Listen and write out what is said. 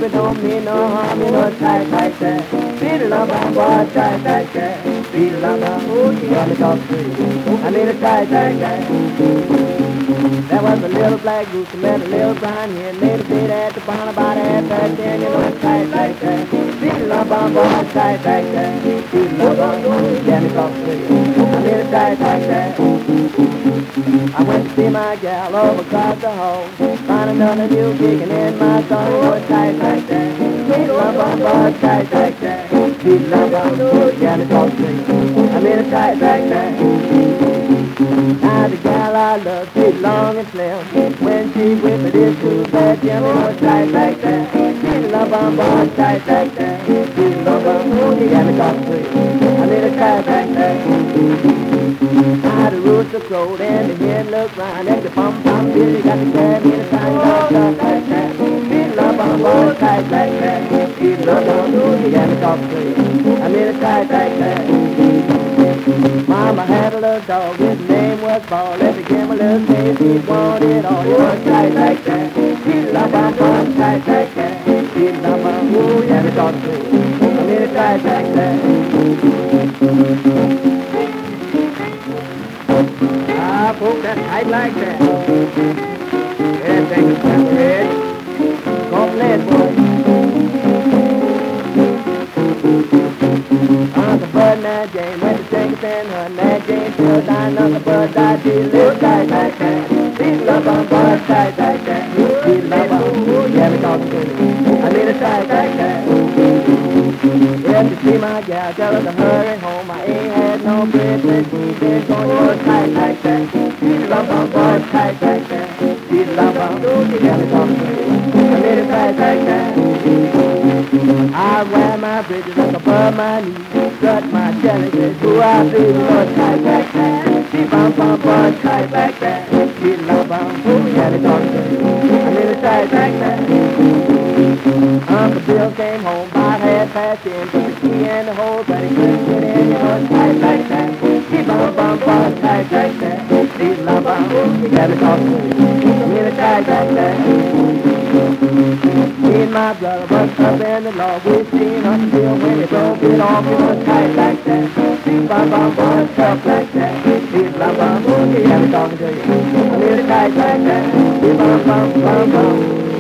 it don't mean no harm, you know, tight like that. Beat it up, boy, tight like that. Beat it up, oh, you got me talk free. I need a tight like that. There was a little black goose and met a little brown hen. Laid a bit at the barn about half-past 10. You know it's tight like that. Beat it up, boy, tight like that. Beat it up, you got me talk free. I need a tight like that. I went to see my gal over across the hall. Find another new kicking in my song. You know it's tight like that. Beat it up, boy, tight like that. Beat it up, you got me talk free. I need a tight like that. Now the gal I love, she's long and slim. When she whip it, it's too bad. Jim, you know it's tight like that. She's love on board, tight like that. She's love on, you got me talk free. I need a tight like that. Now the rooster crowed and the hen looked round. And the pum-pum Billy got the cab in a time like that. She's love on board, tight like that. She's love on, you got me talk free. I need a tight like that. Mama had a little dog, his name was Ball. Every game a little taste, he wanted all. You know, tight like that. She love my mom, tight like that. She love my ooh, yeah, me talk to I need a tight like that. Ah, folks, that's tight like that. Everything is separate. Go play it, boy. Uncle Bud and Jane went to Jenkins and her. Nat Jane still dying. Uncle Bud died. She lived tight like that. She love on Bud tight like that. She love on, yeah, me talk to me. I need a tight like that. If you see my gal, tell her to hurry home. I ain't had no bread since she been going. You know tight like that. She love on Bud tight like that. She love on, yeah, me talk to me. I need a tight like that. I wear my bridges up above my knees. Strut my jelly, says who I be, you know tight like that. She bum tight like that. She love who yeah, they talk to me. I need a tight like that. Uncle Bill came home about 10:30. Put the key in the hole, but he couldn't get in, you know tight like that. She bum tight like that. She love who yeah, they talk to me. I need a tight like that. Me and my brother was up in the law. We seen us still when it don't get off. You know tight like that. She bum tough like that. She love who yeah, we talking to you. I need a tight like that. She bum.